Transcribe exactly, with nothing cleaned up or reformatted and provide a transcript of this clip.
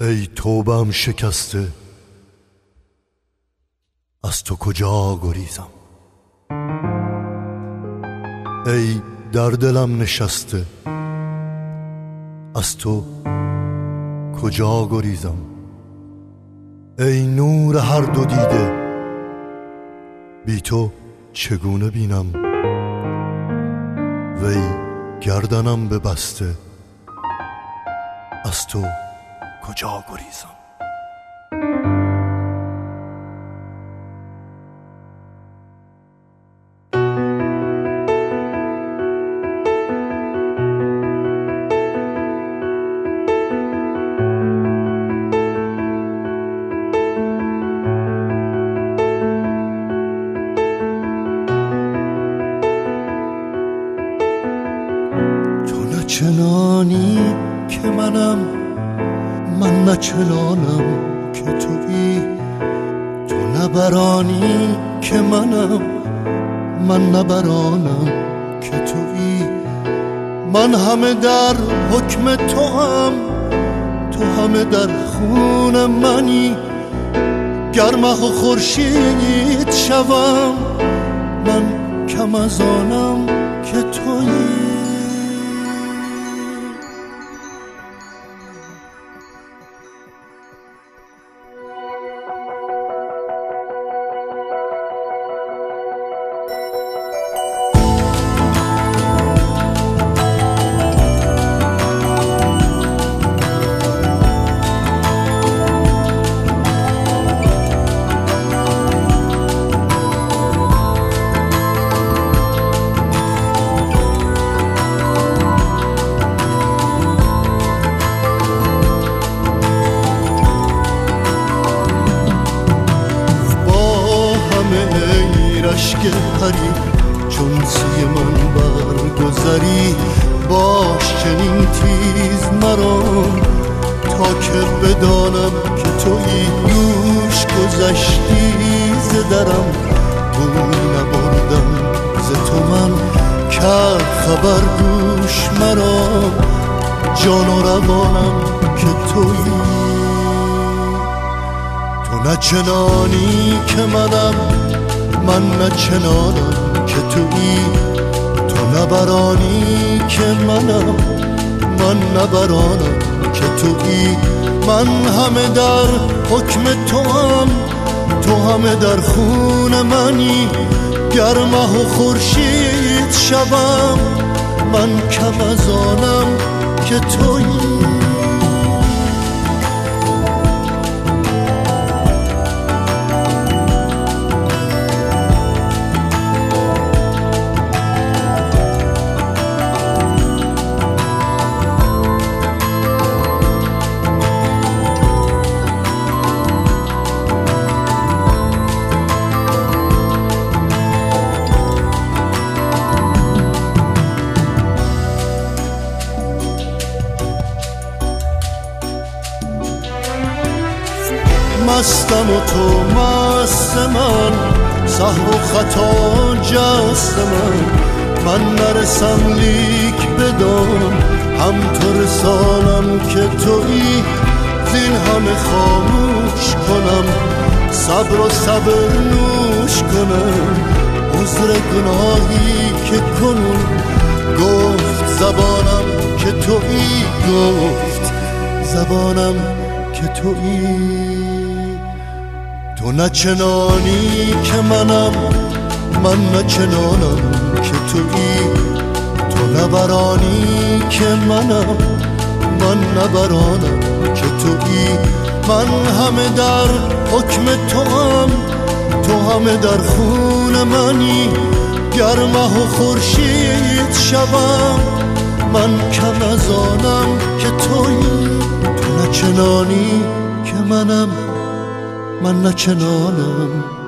ای توبه‌ام شکسته، از تو کجا گریزم؟ ای در دلم نشسته، از تو کجا گریزم؟ ای نور هر دو دیده، بی تو چگونه بینم؟ وی گردنم ببسته، از تو کجا گریزم؟ تو نه چنانی که منم، من نه چنانم که تویی. تو نه برانی که منم، من نه برانم که تویی. من همه در حکم تو هم، تو همه در خون منی. گر مه و خورشید شوم، من کم از آنم که تویی. اشک پری چون سوی من برگذری، باش چنین تیز مرا تا که بدانم که تویی. دوش گذشتی ز درم، بوی نبردم ز تو من. کرد خبر دوش مرا جان و روانم که تویی. تو نه چنانی که منم، من نه چنانم که تویی. تو نه برانی که منم، من نه برانم که تویی. من همه در حکم تو هم، تو همه در خون منی. گر مه و خورشید شوم، من کم از آنم که تویی. مستم و تو مست من، سهو و خطا جست من. من نرسم لیک بدان، هم تو رسانم که تویی. زین همه خاموش کنم، صبر و صبر نوش کنم. عذر گناهی که کنون گفت زبانم که تویی. گفت زبانم که تویی. تو نه چنانی که منم، من نه چنانم که تویی. تو نه برانی که منم، من نه برانم که تویی. من همه در حکم تو هم، تو همه در خون منی. گر مه و خورشید شوم، من کم از آنم که تویی. تو نه چنانی که منم، من نه چنانم